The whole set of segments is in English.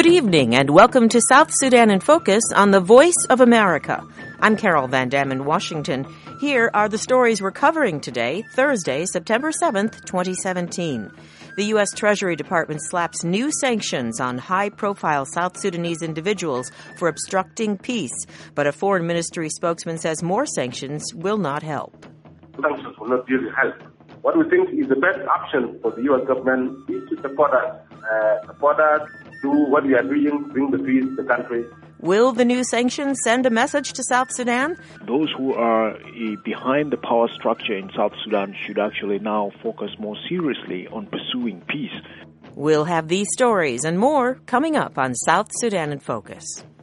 Good evening and welcome to South Sudan in Focus on the Voice of America. I'm Carol Van Dam in Washington. Here are the stories we're covering today, Thursday, September 7th, 2017. The U.S. Treasury Department slaps new sanctions on high-profile South Sudanese individuals for obstructing peace, but a foreign ministry spokesman says more sanctions will not help. Sanctions will not really help. What we think is the best option for the U.S. government is to support us, do what we are doing, bring the peace to the country. Will the new sanctions send a message to South Sudan? Those who are behind the power structure in South Sudan should actually now focus more seriously on pursuing peace. We'll have these stories and more coming up on South Sudan in Focus.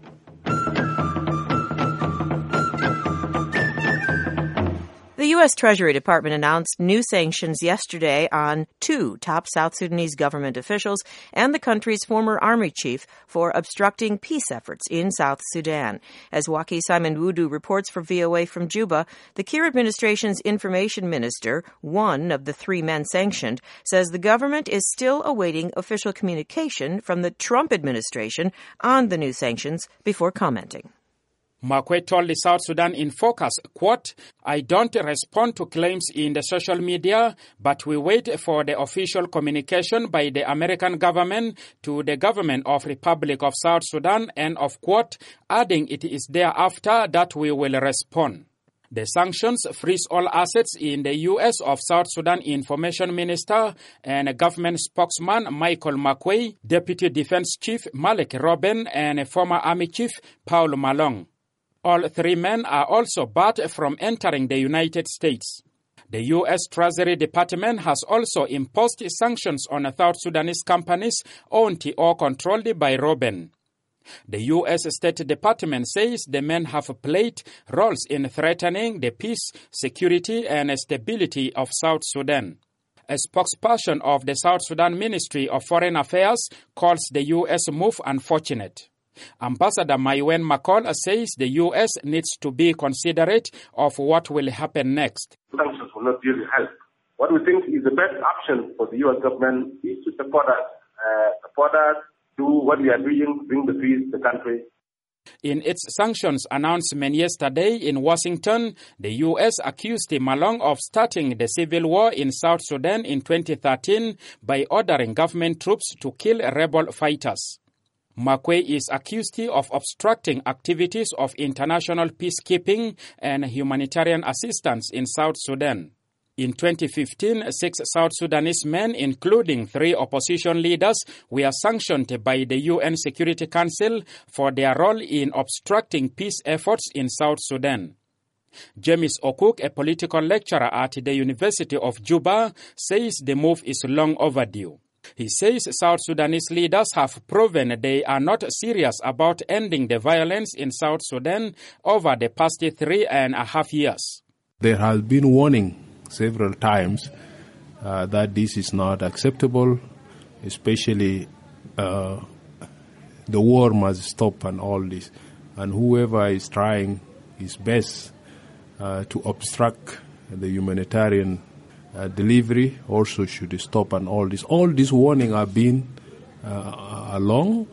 The U.S. Treasury Department announced new sanctions yesterday on two top South Sudanese government officials and the country's former army chief for obstructing peace efforts in South Sudan. As Waki Simon Wudu reports for VOA from Juba, the Kiir administration's information minister, one of the three men sanctioned, says the government is still awaiting official communication from the Trump administration on the new sanctions before commenting. Makwe told the South Sudan in Focus, quote, "I don't respond to claims in the social media, but we wait for the official communication by the American government to the government of Republic of South Sudan," and of quote, adding it is thereafter that we will respond. The sanctions freeze all assets in the U.S. of South Sudan Information Minister and government spokesman Michael Makwe, Deputy Defense Chief Malik Robin, and former Army Chief Paul Malong. All three men are also barred from entering the United States. The U.S. Treasury Department has also imposed sanctions on South Sudanese companies owned or controlled by Robin. The U.S. State Department says the men have played roles in threatening the peace, security, and stability of South Sudan. A spokesperson of the South Sudan Ministry of Foreign Affairs calls the U.S. move unfortunate. Ambassador Maiwen McCall says the U.S. needs to be considerate of what will happen next. Sanctions will not really help. What we think is the best option for the U.S. government is to support us, do what we are doing, bring the peace to the country. In its sanctions announcement yesterday in Washington, the U.S. accused Malong of starting the civil war in South Sudan in 2013 by ordering government troops to kill rebel fighters. Makwe is accused of obstructing activities of international peacekeeping and humanitarian assistance in South Sudan. In 2015, 6 South Sudanese men, including 3 opposition leaders, were sanctioned by the UN Security Council for their role in obstructing peace efforts in South Sudan. James Okuk, a political lecturer at the University of Juba, says the move is long overdue. He says South Sudanese leaders have proven they are not serious about ending the violence in South Sudan over the past 3.5 years. There has been warning several times that this is not acceptable, especially the war must stop and all this. And whoever is trying his best to obstruct the humanitarian delivery also should stop and all this. All these warnings have been along,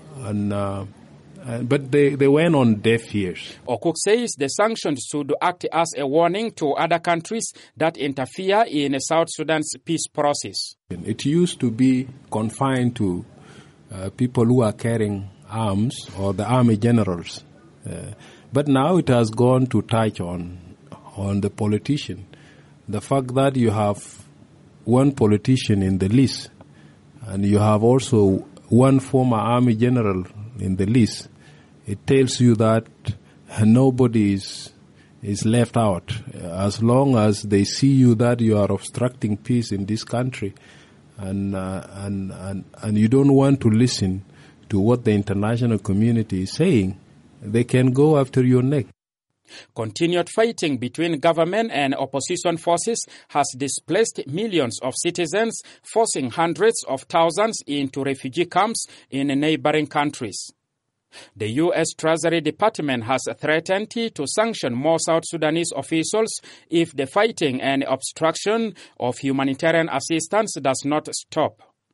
but they went on deaf ears. Okuk says the sanctions should act as a warning to other countries that interfere in South Sudan's peace process. It used to be confined to people who are carrying arms or the army generals, but now it has gone to touch on the politician. The fact that you have one politician in the list and you have also one former army general in the list, it tells you that nobody is left out. As long as they see you that you are obstructing peace in this country and you don't want to listen to what the international community is saying, they can go after your neck. Continued fighting between government and opposition forces has displaced millions of citizens, forcing hundreds of thousands into refugee camps in neighboring countries. The U.S. Treasury Department has threatened to sanction more South Sudanese officials if the fighting and obstruction of humanitarian assistance does not stop.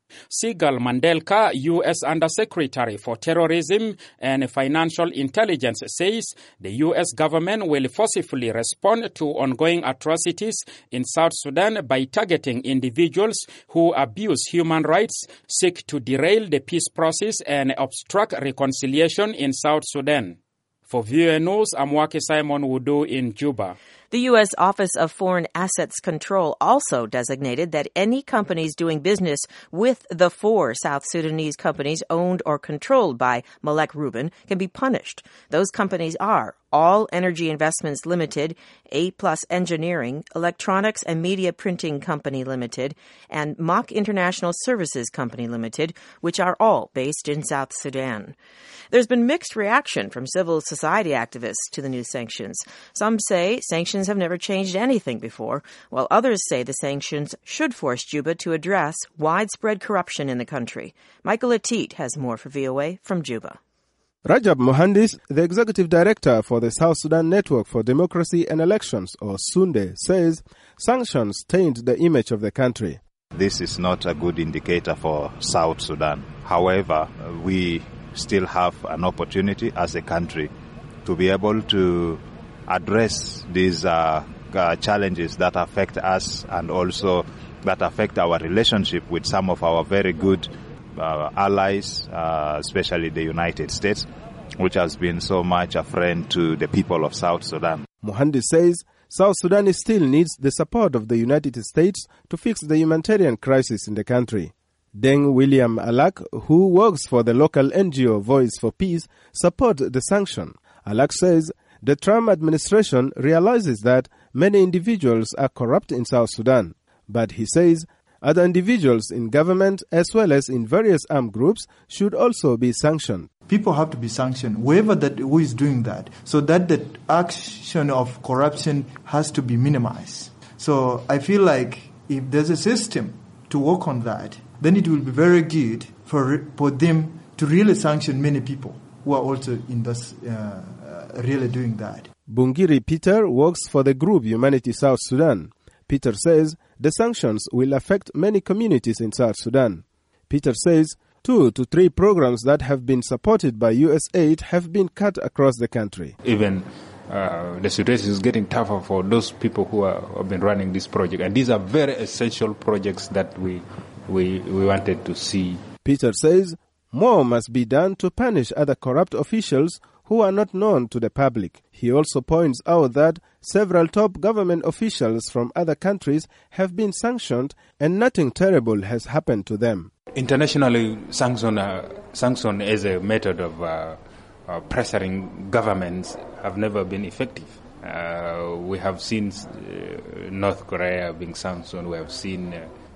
Sigal Mandelka, U.S. Undersecretary for Terrorism and Financial Intelligence, says the U.S. government will forcefully respond to ongoing atrocities in South Sudan by targeting individuals who abuse human rights, seek to derail the peace process, and obstruct reconciliation in South Sudan. For VOA News, I'm Waki Simon Wudu in Juba. The U.S. Office of Foreign Assets Control also designated that any companies doing business with the 4 South Sudanese companies owned or controlled by Malek Rubin can be punished. Those companies are All Energy Investments Limited, A+ Engineering, Electronics and Media Printing Company Limited, and Mach International Services Company Limited, which are all based in South Sudan. There's been mixed reaction from civil society activists to the new sanctions. Some say sanctions have never changed anything before, while others say the sanctions should force Juba to address widespread corruption in the country. Michael Atit has more for VOA from Juba. Rajab Mohandis, the executive director for the South Sudan Network for Democracy and Elections, or SUNDE, says sanctions taint the image of the country. This is not a good indicator for South Sudan. However, we still have an opportunity as a country to be able to address these challenges that affect us and also that affect our relationship with some of our very good allies, especially the United States, which has been so much a friend to the people of South Sudan. Mohandis says South Sudan still needs the support of the United States to fix the humanitarian crisis in the country. Deng William Alak, who works for the local NGO Voice for Peace, support the sanction. Alak says the Trump administration realizes that many individuals are corrupt in South Sudan. But he says other individuals in government as well as in various armed groups should also be sanctioned. People have to be sanctioned, who is doing that, so that the action of corruption has to be minimized. So I feel like if there's a system to work on that, then it will be very good for them to really sanction many people who are also in this, really doing that. Bungiri Peter works for the group Humanity South Sudan. Peter says the sanctions will affect many communities in South Sudan. Peter says 2 to 3 programs that have been supported by U.S. aid have been cut across the country. Even the situation is getting tougher for those people who have been running this project. And these are very essential projects that we wanted to see. Peter says more must be done to punish other corrupt officials who are not known to the public. He also points out that several top government officials from other countries have been sanctioned and nothing terrible has happened to them. Internationally, sanction as a method of pressuring governments have never been effective. We have seen North Korea being sanctioned. We have seen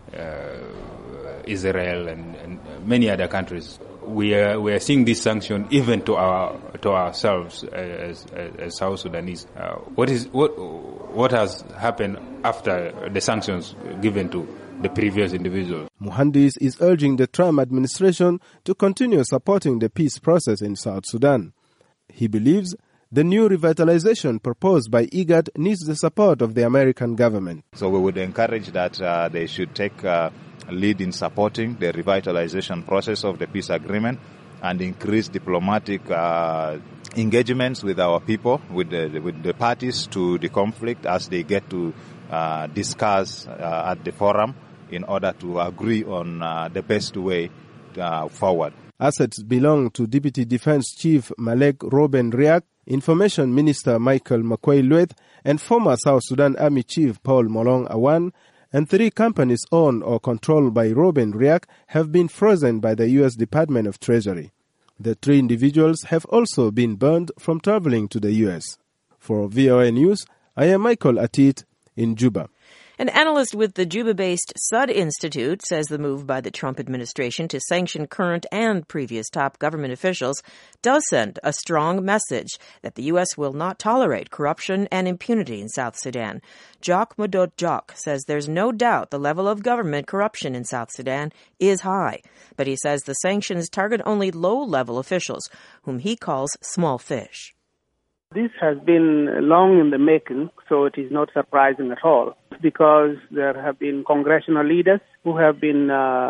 Israel and many other countries. We are seeing this sanction even to ourselves as South Sudanese. What has happened after the sanctions given to the previous individuals? Mohandis is urging the Trump administration to continue supporting the peace process in South Sudan. He believes the new revitalization proposed by IGAD needs the support of the American government. So we would encourage that they should take lead in supporting the revitalization process of the peace agreement and increase diplomatic engagements with our people, with the parties to the conflict as they get to discuss at the forum in order to agree on the best way forward. Assets belong to Deputy Defense Chief Malek Rubin Riek, Information Minister Michael Makwei-Lueth, and former South Sudan Army Chief Paul Molong Awan, and 3 companies owned or controlled by Rubin Riek have been frozen by the U.S. Department of Treasury. The 3 individuals have also been banned from traveling to the U.S. For VOA News, I am Michael Atit in Juba. An analyst with the Juba-based Sud Institute says the move by the Trump administration to sanction current and previous top government officials does send a strong message that the U.S. will not tolerate corruption and impunity in South Sudan. Jock Modot Jock says there's no doubt the level of government corruption in South Sudan is high, but he says the sanctions target only low-level officials, whom he calls small fish. This has been long in the making, so it is not surprising at all, because there have been congressional leaders who have been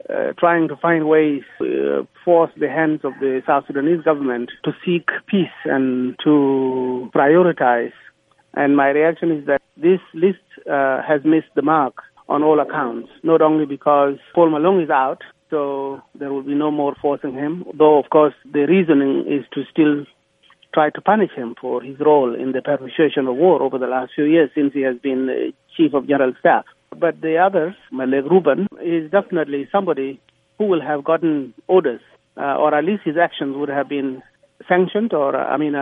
trying to find ways to force the hands of the South Sudanese government to seek peace and to prioritize. And my reaction is that this list has missed the mark on all accounts, not only because Paul Malong is out, so there will be no more forcing him, though, of course, the reasoning is to still try to punish him for his role in the perpetuation of war over the last few years since he has been Chief of General Staff. But the others, Malek Ruben, is definitely somebody who will have gotten orders, or at least his actions would have been sanctioned or,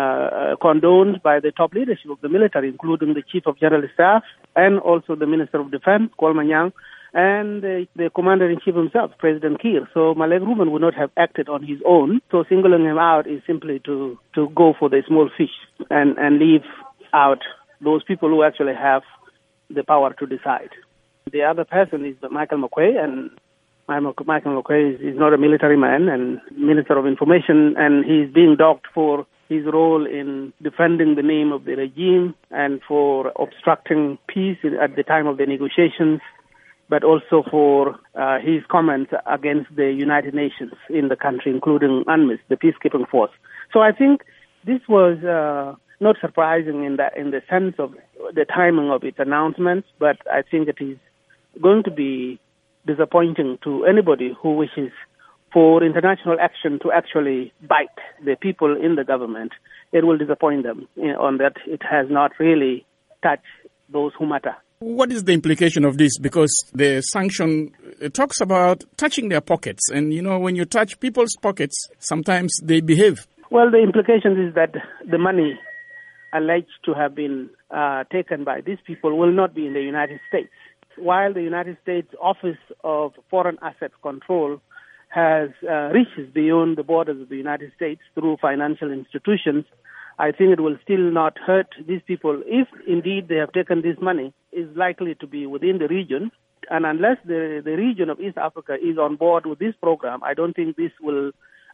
condoned by the top leadership of the military, including the Chief of General Staff and also the Minister of Defense, Kwal Manyang, and the Commander-in-Chief himself, President Kiir. So Malek Ruben would not have acted on his own. So singling him out is simply to go for the small fish and leave out those people who actually have the power to decide. The other person is Michael McQuay, and Michael McQuay is not a military man and Minister of Information, and he's being docked for his role in defending the name of the regime and for obstructing peace at the time of the negotiations, but also for his comments against the United Nations in the country, including UNMISS, the peacekeeping force. So I think this was not surprising in the sense of the timing of its announcements, but I think it is going to be disappointing to anybody who wishes for international action to actually bite the people in the government. It will disappoint them on that it has not really touched those who matter. What is the implication of this? Because the sanction talks about touching their pockets. And, when you touch people's pockets, sometimes they behave. Well, the implication is that the money alleged to have been taken by these people will not be in the United States. While the United States Office of Foreign Assets Control has reaches beyond the borders of the United States through financial institutions, I think it will still not hurt these people. If indeed they have taken this money, is likely to be within the region. And unless the region of East Africa is on board with this program, I don't think this will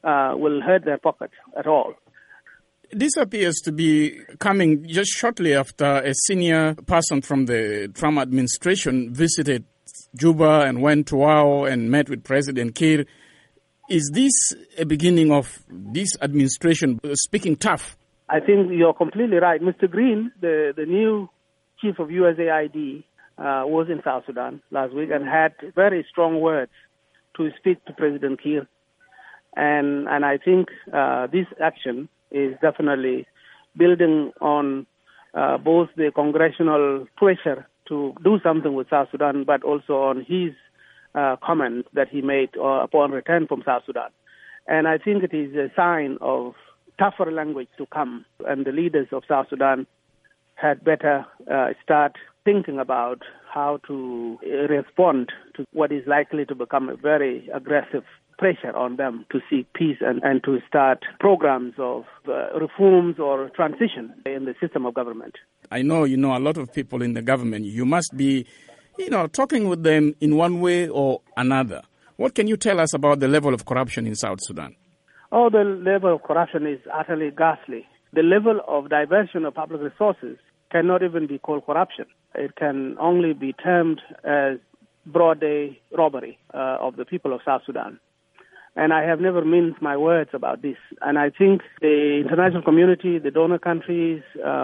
hurt their pockets at all. This appears to be coming just shortly after a senior person from the Trump administration visited Juba and went to Wau and met with President Kiir. Is this a beginning of this administration speaking tough? I think you're completely right. Mr. Green, the new chief of USAID, was in South Sudan last week and had very strong words to speak to President Kiir. And I think this action is definitely building on both the congressional pressure to do something with South Sudan, but also on his comment that he made upon return from South Sudan. And I think it is a sign of tougher language to come, and the leaders of South Sudan had better start thinking about how to respond to what is likely to become a very aggressive pressure on them to seek peace and to start programs of reforms or transition in the system of government. I know you know a lot of people in the government. You must be, talking with them in one way or another. What can you tell us about the level of corruption in South Sudan? Oh, the level of corruption is utterly ghastly. The level of diversion of public resources cannot even be called corruption. It can only be termed as broad day robbery of the people of South Sudan. And I have never minced my words about this. And I think the international community, the donor countries,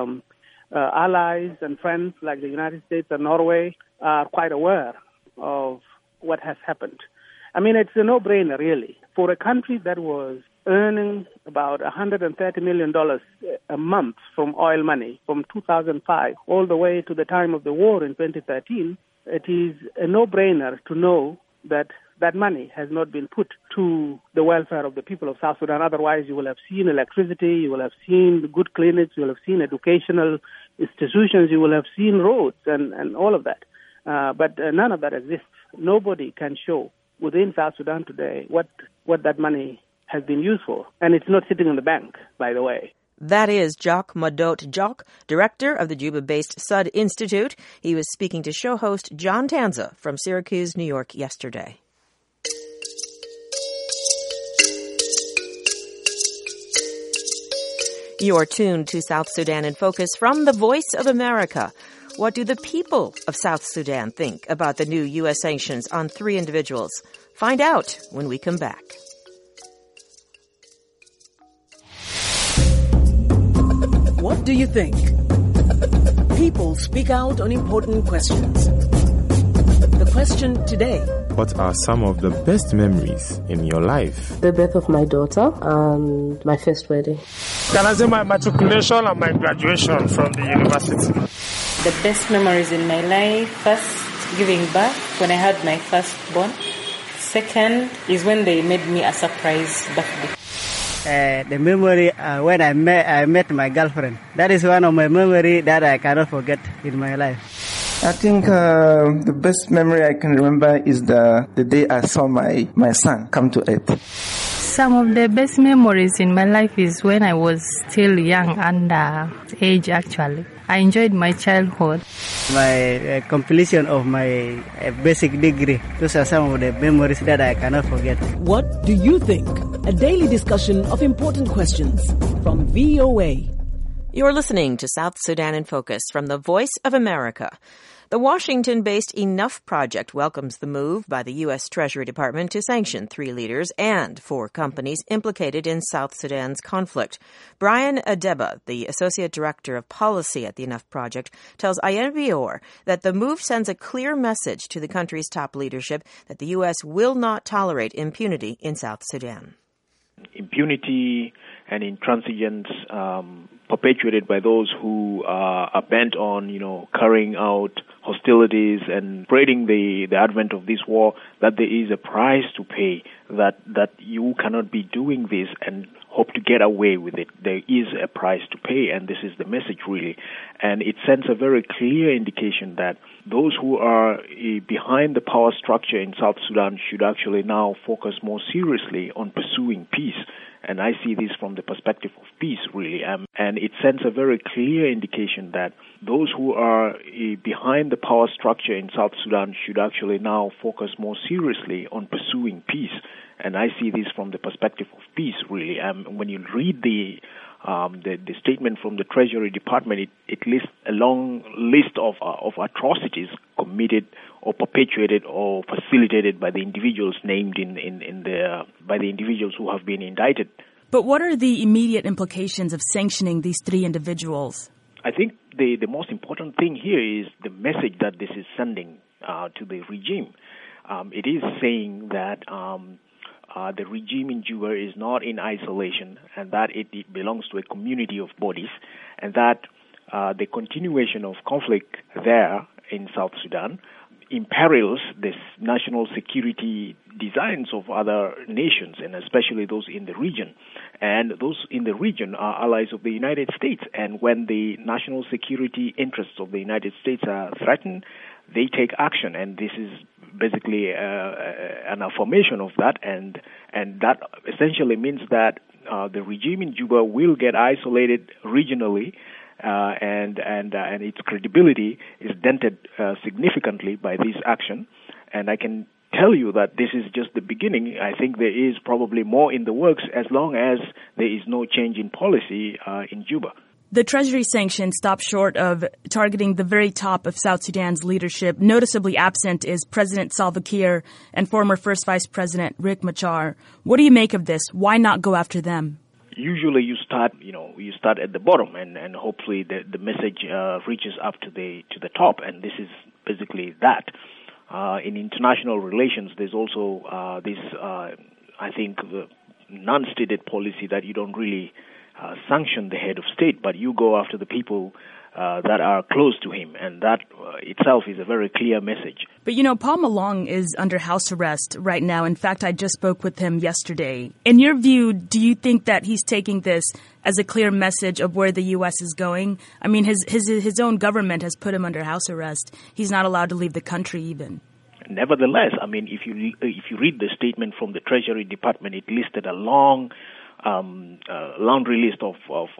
allies and friends like the United States and Norway are quite aware of what has happened. I mean, it's a no-brainer, really. For a country that was earning about $130 million a month from oil money from 2005 all the way to the time of the war in 2013, it is a no-brainer to know that that money has not been put to the welfare of the people of South Sudan. Otherwise, you will have seen electricity, you will have seen good clinics, you will have seen educational institutions, you will have seen roads and all of that. But none of that exists. Nobody can show within South Sudan today what that money has been used for. And it's not sitting in the bank, by the way. That is Jacques Madot Jock, director of the Juba-based Sud Institute. He was speaking to show host John Tanza from Syracuse, New York, yesterday. You're tuned to South Sudan in Focus from the Voice of America. What do the people of South Sudan think about the new U.S. sanctions on 3 individuals? Find out when we come back. What do you think? People speak out on important questions. The question today: what are some of the best memories in your life? The birth of my daughter and my first wedding. Can I say my matriculation and my graduation from the university? The best memories in my life: first, giving birth when I had my firstborn. Second is when they made me a surprise birthday. The memory when I met my girlfriend. That is one of my memories that I cannot forget in my life. I think the best memory I can remember is the day I saw my son come to earth. Some of the best memories in my life is when I was still young, under age actually. I enjoyed my childhood. My completion of my basic degree. Those are some of the memories that I cannot forget. What do you think? A daily discussion of important questions from VOA. You're listening to South Sudan in Focus from the Voice of America. The Washington-based Enough Project welcomes the move by the U.S. Treasury Department to sanction 3 leaders and 4 companies implicated in South Sudan's conflict. Brian Adeba, the Associate Director of Policy at the Enough Project, tells Ayan Bior that the move sends a clear message to the country's top leadership that the U.S. will not tolerate impunity in South Sudan. Impunity and intransigence perpetuated by those who are bent on, carrying out hostilities and spreading the advent of this war, that there is a price to pay, that you cannot be doing this and hope to get away with it. There is a price to pay, and this is the message really. And it sends a very clear indication that those who are behind the power structure in South Sudan should actually now focus more seriously on pursuing peace. And I see this from the perspective of peace, really. And it sends a very clear indication that those who are behind the power structure in South Sudan should actually now focus more seriously on pursuing peace. And I see this from the perspective of peace, really. When you read the statement from the Treasury Department, it lists a long list of atrocities committed or perpetuated or facilitated by the individuals named by the individuals who have been indicted. But what are the immediate implications of sanctioning these 3 individuals? I think the most important thing here is the message that this is sending to the regime. It is saying that the regime in Juba is not in isolation, and that it belongs to a community of bodies, and that the continuation of conflict there in South Sudan imperils the national security designs of other nations, and especially those in the region. And those in the region are allies of the United States, and when the national security interests of the United States are threatened, they take action, and this is basically an affirmation of that, and that essentially means that the regime in Juba will get isolated regionally, and its credibility is dented significantly by this action. And I can tell you that this is just the beginning. I think there is probably more in the works as long as there is no change in policy in Juba. The Treasury sanctions stop short of targeting the very top of South Sudan's leadership. Noticeably absent is President Salva Kiir and former First Vice President Riek Machar. What do you make of this? Why not go after them? Usually you start at the bottom, and hopefully the message reaches up to the top, and this is basically that. In international relations, there's also this, I think, non-stated policy that you don't really sanction the head of state, but you go after the people that are close to him, and that itself is a very clear message. But Paul Malong is under house arrest right now. In fact, I just spoke with him yesterday. In your view, do you think that he's taking this as a clear message of where the U.S. is going? I mean, his own government has put him under house arrest. He's not allowed to leave the country even. Nevertheless, I mean, if you read the statement from the Treasury Department, it listed a long laundry list of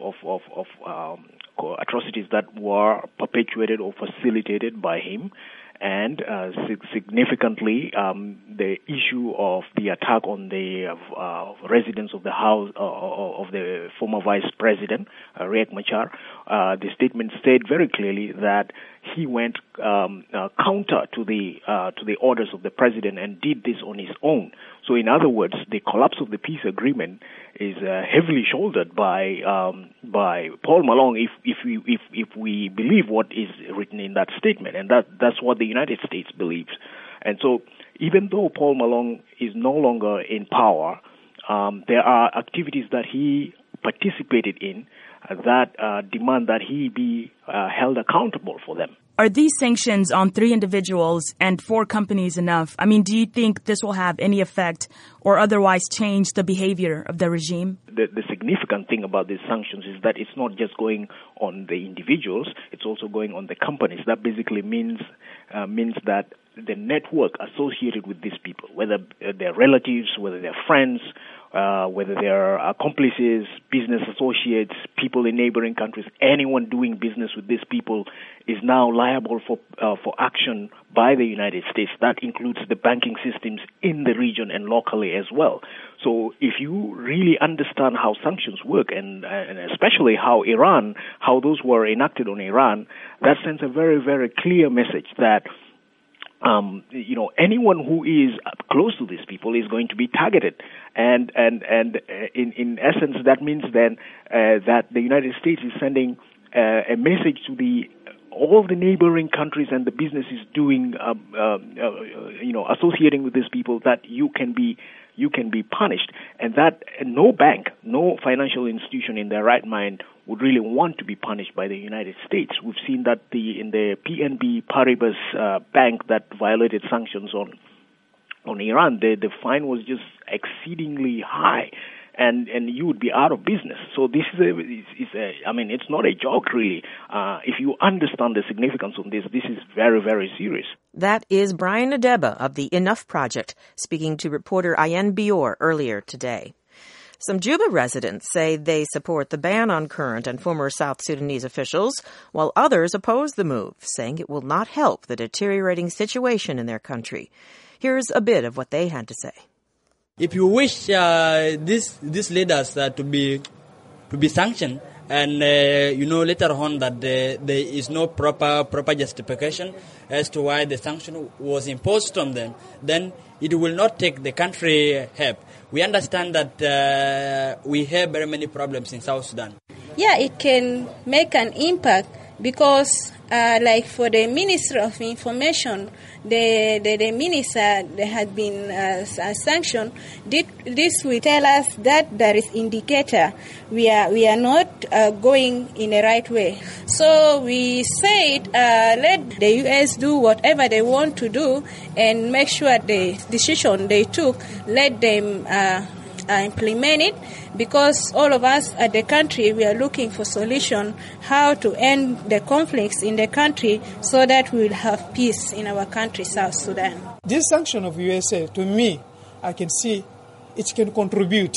atrocities that were perpetuated or facilitated by him, and significantly the issue of the attack on the residence of the house of the former Vice President Riek Machar. The statement said very clearly that he went counter to the orders of the president and did this on his own. So, in other words, the collapse of the peace agreement is heavily shouldered by Paul Malong, if we believe what is written in that statement, and that's what the United States believes. And so, even though Paul Malong is no longer in power, there are activities that he participated in that demand that he be held accountable for them. Are these sanctions on 3 individuals and 4 companies enough? I mean, do you think this will have any effect or otherwise change the behavior of the regime? The significant thing about these sanctions is that it's not just going on the individuals, it's also going on the companies. That basically means that the network associated with these people, whether they're relatives, whether they're friends, whether they're accomplices, business associates, people in neighboring countries, anyone doing business with these people is now liable for action by the United States. That includes the banking systems in the region and locally as well. So if you really understand how sanctions work, and especially how those were enacted on Iran, that sends a very, very clear message that anyone who is close to these people is going to be targeted, and in essence, that means then that the United States is sending a message to all the neighboring countries and the businesses doing, associating with these people, that you can be punished, and that no bank, no financial institution in their right mind would really want to be punished by the United States. We've seen that in the PNB Paribas bank that violated sanctions on Iran, the fine was just exceedingly high, and you would be out of business. So this it's not a joke, really. If you understand the significance of this is very, very serious. That is Brian Adeba of the Enough Project speaking to reporter Ayen Bior earlier today. Some Juba residents say they support the ban on current and former South Sudanese officials, while others oppose the move, saying it will not help the deteriorating situation in their country. Here's a bit of what they had to say. If you wish these leaders to be sanctioned, and later on that there is no proper justification as to why the sanction was imposed on them, then it will not take the country help. We understand that we have very many problems in South Sudan. Yeah, it can make an impact because, like for the Ministry of Information, the minister that had been sanctioned, this will tell us that there is indicator we are not going in the right way. So we said let the U.S. do whatever they want to do and make sure the decision they took, let them implement it, because all of us at the country, we are looking for solution how to end the conflicts in the country so that we will have peace in our country, South Sudan. This sanction of USA, to me, I can see it can contribute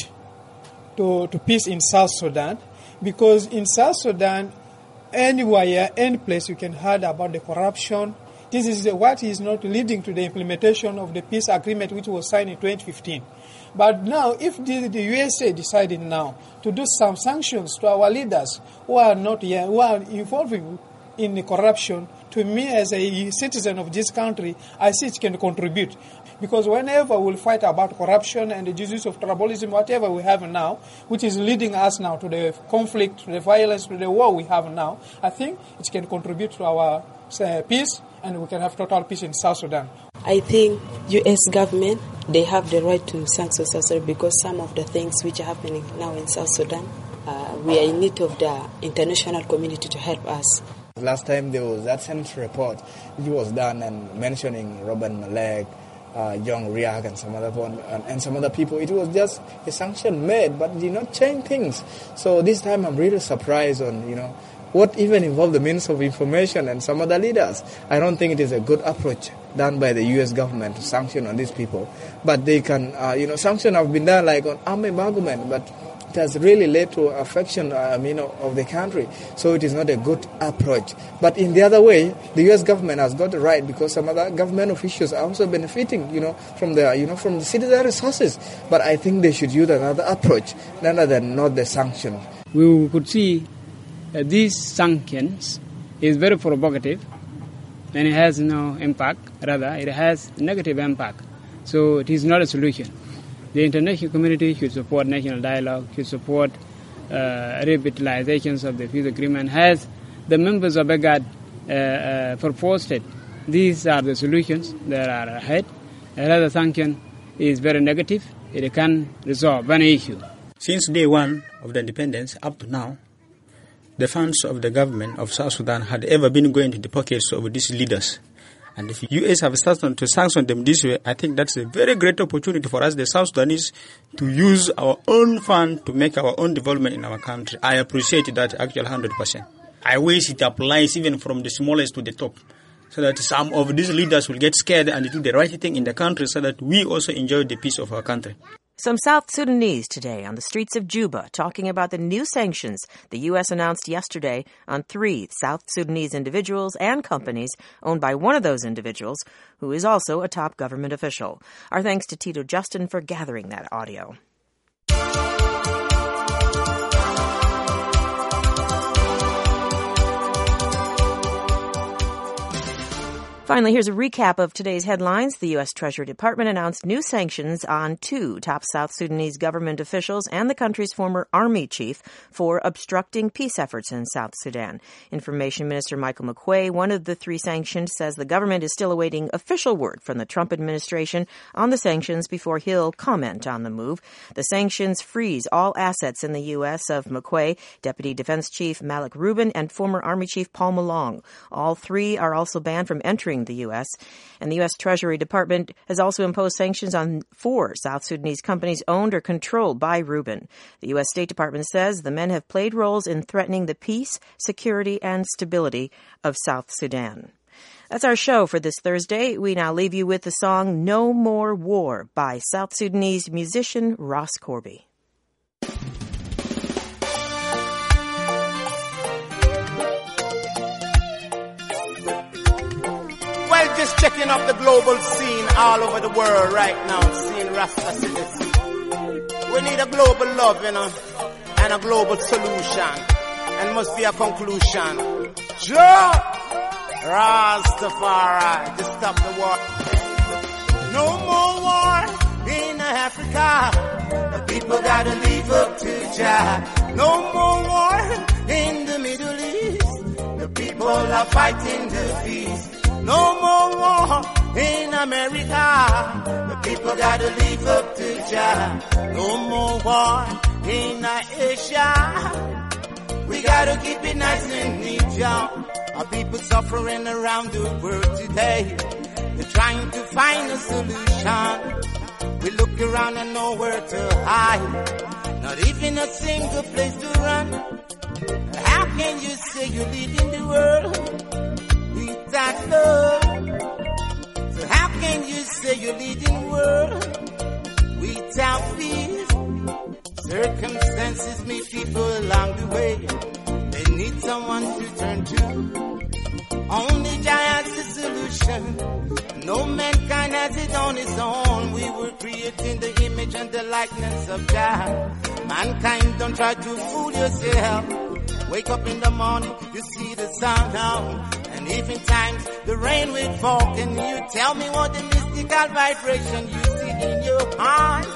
to peace in South Sudan, because in South Sudan, anywhere, any place you can hear about the corruption. This is what is not leading to the implementation of the peace agreement which was signed in 2015. But now, if the USA decided now to do some sanctions to our leaders who are not here, who are involved in the corruption, to me as a citizen of this country, I see it can contribute. Because whenever we'll fight about corruption and the disease of tribalism, whatever we have now, which is leading us now to the conflict, to the violence, to the war we have now, I think it can contribute to our peace, and we can have total peace in South Sudan. I think U.S. government, they have the right to sanction South Sudan because some of the things which are happening now in South Sudan, we are in need of the international community to help us. Last time there was that Senate report which was done and mentioning Robert Malek, John Riak and some other people. It was just a sanction made, but did not change things. So this time I'm really surprised on, what even involved the Minister of Information and some other leaders. I don't think it is a good approach done by the U.S. government to sanction on these people. But they can, sanctions have been done like on army embargoment, but it has really led to affection, of the country. So it is not a good approach. But in the other way, the U.S. government has got the right because some other government officials are also benefiting, from the citizen resources. But I think they should use another approach rather than not the sanction. We could see these sanctions is very provocative and it has no impact. Rather, it has negative impact. So it is not a solution. The international community should support national dialogue, should support revitalizations of the peace agreement, as the members of IGAD proposed it. These are the solutions that are ahead. Another sanction is very negative. It can resolve any issue. Since day one of the independence up to now, the funds of the government of South Sudan had ever been going to the pockets of these leaders. And if the U.S. have started to sanction them this way, I think that's a very great opportunity for us, the South Sudanese, to use our own fund to make our own development in our country. I appreciate that actually 100%. I wish it applies even from the smallest to the top, so that some of these leaders will get scared and do the right thing in the country so that we also enjoy the peace of our country. Some South Sudanese today on the streets of Juba talking about the new sanctions the U.S. announced yesterday on 3 South Sudanese individuals and companies owned by one of those individuals, who is also a top government official. Our thanks to Tito Justin for gathering that audio. Finally, here's a recap of today's headlines. The U.S. Treasury Department announced new sanctions on 2 top South Sudanese government officials and the country's former army chief for obstructing peace efforts in South Sudan. Information Minister Michael McQuay, one of the 3 sanctioned, says the government is still awaiting official word from the Trump administration on the sanctions before he'll comment on the move. The sanctions freeze all assets in the U.S. of McQuay, Deputy Defense Chief Malik Rubin, and former Army Chief Paul Malong. All 3 are also banned from entering the U.S. And the U.S. Treasury Department has also imposed sanctions on 4 South Sudanese companies owned or controlled by Rubin. The U.S. State Department says the men have played roles in threatening the peace, security, and stability of South Sudan. That's our show for this Thursday. We now leave you with the song No More War by South Sudanese musician Ross Corby. Just checking up the global scene all over the world right now, seeing Rasta cities. We need a global love, and a global solution, and must be a conclusion. Joe Rastafari, to stop the war. No more war in Africa. The people gotta live up to Jah. No more war in the Middle East. The people are fighting the peace. No more war in America. The people gotta live up to Jah. No more war in Asia. We gotta keep it nice and neat, y'all. Our people suffering around the world today. They're trying to find a solution. We look around and nowhere to hide. Not even a single place to run. How can you say you're leading the world without love? So how can you say you're leading the world without peace? Circumstances meet people along the way. They need someone to turn to. Only Jah has the solution. No mankind has it on its own. We were created in the image and the likeness of Jah. Mankind, don't try to fool yourself. Wake up in the morning, you see the sun now. And even times the rain will fall. Can you tell me what the mystical vibration you see in your heart?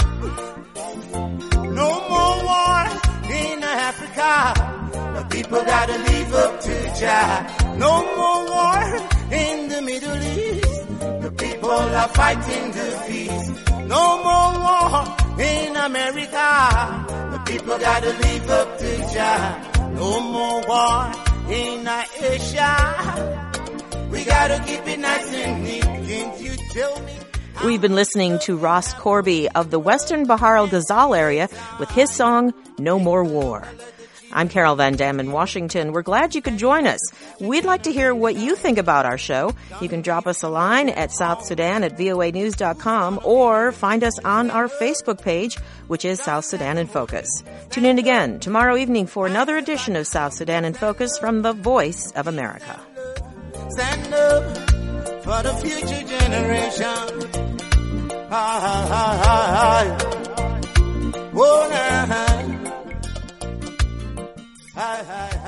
No more war in Africa. The people gotta live up to Jah. No more war in the Middle East. The people are fighting the peace. No more war in America. The people gotta live up to Jah. No more war in Asia. We gotta keep it nice and neat. Can you tell me? We've been listening to Ross Corby of the Western Bahar al-Ghazal area with his song, No More War. I'm Carol Van Dam in Washington. We're glad you could join us. We'd like to hear what you think about our show. You can drop us a line at southsudan@voanews.com or find us on our Facebook page, which is South Sudan in Focus. Tune in again tomorrow evening for another edition of South Sudan in Focus from the Voice of America. Stand up for the future generation. Oh, nah.